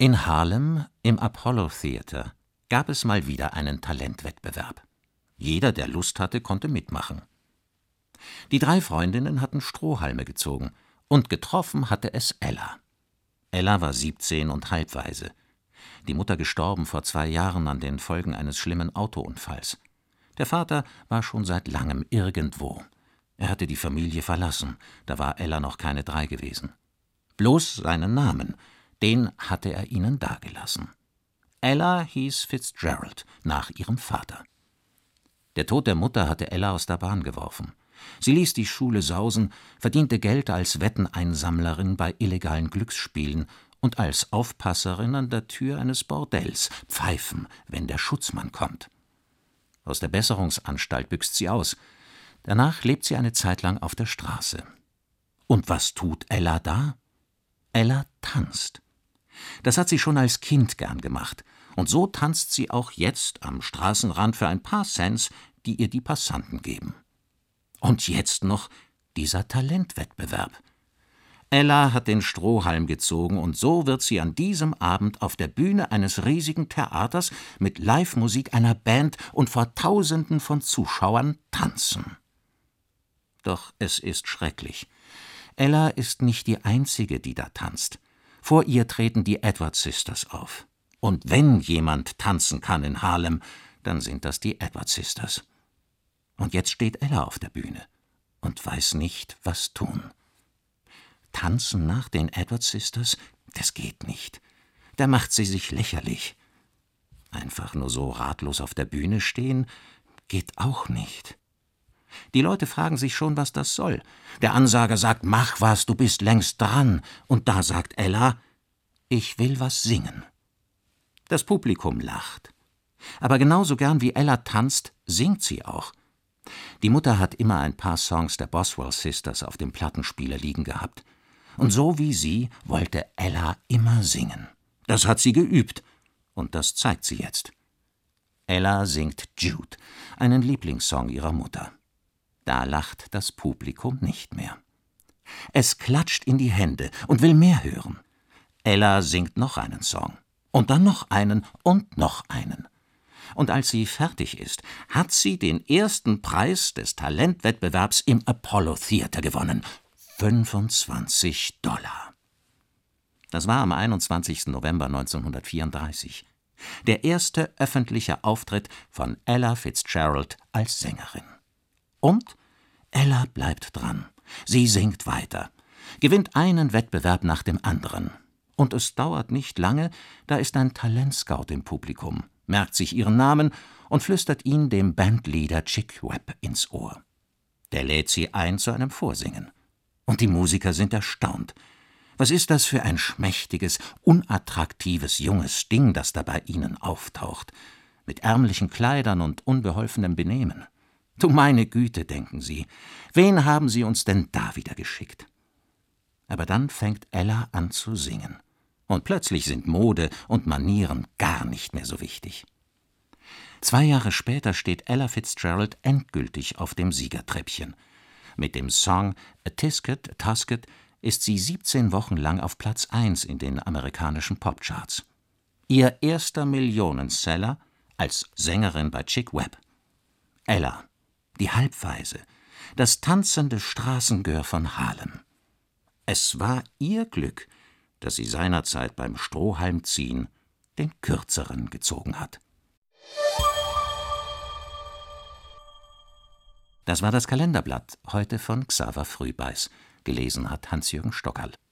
In Harlem, im Apollo Theater, gab es mal wieder einen Talentwettbewerb. Jeder, der Lust hatte, konnte mitmachen. Die 3 Freundinnen hatten Strohhalme gezogen, und getroffen hatte es Ella. Ella war 17 und halbwaise. Die Mutter gestorben vor 2 Jahren an den Folgen eines schlimmen Autounfalls. Der Vater war schon seit langem irgendwo. Er hatte die Familie verlassen, da war Ella noch keine 3 gewesen. Bloß seinen Namen, den hatte er ihnen dagelassen. Ella hieß Fitzgerald, nach ihrem Vater. Der Tod der Mutter hatte Ella aus der Bahn geworfen. Sie ließ die Schule sausen, verdiente Geld als Wetteneinsammlerin bei illegalen Glücksspielen und als Aufpasserin an der Tür eines Bordells, pfeifen, wenn der Schutzmann kommt. Aus der Besserungsanstalt büxt sie aus. Danach lebt sie eine Zeit lang auf der Straße. Und was tut Ella da? Ella tanzt. Das hat sie schon als Kind gern gemacht. Und so tanzt sie auch jetzt am Straßenrand für ein paar Cents, die ihr die Passanten geben. Und jetzt noch dieser Talentwettbewerb. Ella hat den Strohhalm gezogen und so wird sie an diesem Abend auf der Bühne eines riesigen Theaters mit Live-Musik einer Band und vor Tausenden von Zuschauern tanzen. Doch es ist schrecklich. Ella ist nicht die Einzige, die da tanzt. Vor ihr treten die Edwards Sisters auf. Und wenn jemand tanzen kann in Harlem, dann sind das die Edwards Sisters. Und jetzt steht Ella auf der Bühne und weiß nicht, was tun. Tanzen nach den Edwards Sisters? Das geht nicht. Da macht sie sich lächerlich. Einfach nur so ratlos auf der Bühne stehen? Geht auch nicht. Die Leute fragen sich schon, was das soll. Der Ansager sagt, mach was, du bist längst dran. Und da sagt Ella, ich will was singen. Das Publikum lacht. Aber genauso gern wie Ella tanzt, singt sie auch. Die Mutter hat immer ein paar Songs der Boswell Sisters auf dem Plattenspieler liegen gehabt. Und so wie sie wollte Ella immer singen. Das hat sie geübt. Und das zeigt sie jetzt. Ella singt Jude, einen Lieblingssong ihrer Mutter. Da lacht das Publikum nicht mehr. Es klatscht in die Hände und will mehr hören. Ella singt noch einen Song. Und dann noch einen und noch einen. Und als sie fertig ist, hat sie den ersten Preis des Talentwettbewerbs im Apollo Theater gewonnen. $25. Das war am 21. November 1934. Der erste öffentliche Auftritt von Ella Fitzgerald als Sängerin. Und Ella bleibt dran. Sie singt weiter, gewinnt einen Wettbewerb nach dem anderen. Und es dauert nicht lange, da ist ein Talentscout im Publikum, merkt sich ihren Namen und flüstert ihn dem Bandleader Chick Webb ins Ohr. Der lädt sie ein zu einem Vorsingen. Und die Musiker sind erstaunt. Was ist das für ein schmächtiges, unattraktives, junges Ding, das da bei ihnen auftaucht, mit ärmlichen Kleidern und unbeholfenem Benehmen? Du meine Güte, denken sie, wen haben sie uns denn da wieder geschickt? Aber dann fängt Ella an zu singen. Und plötzlich sind Mode und Manieren gar nicht mehr so wichtig. 2 Jahre später steht Ella Fitzgerald endgültig auf dem Siegertreppchen. Mit dem Song A Tisket, a Tusket ist sie 17 Wochen lang auf Platz 1 in den amerikanischen Popcharts. Ihr erster Millionenseller als Sängerin bei Chick Webb. Ella, die Halbwaise, das tanzende Straßengör von Harlem. Es war ihr Glück, dass sie seinerzeit beim Strohhalmziehen den kürzeren gezogen hat. Das war das Kalenderblatt, heute von Xaver Frühbeiß. Gelesen hat Hans-Jürgen Stockerl.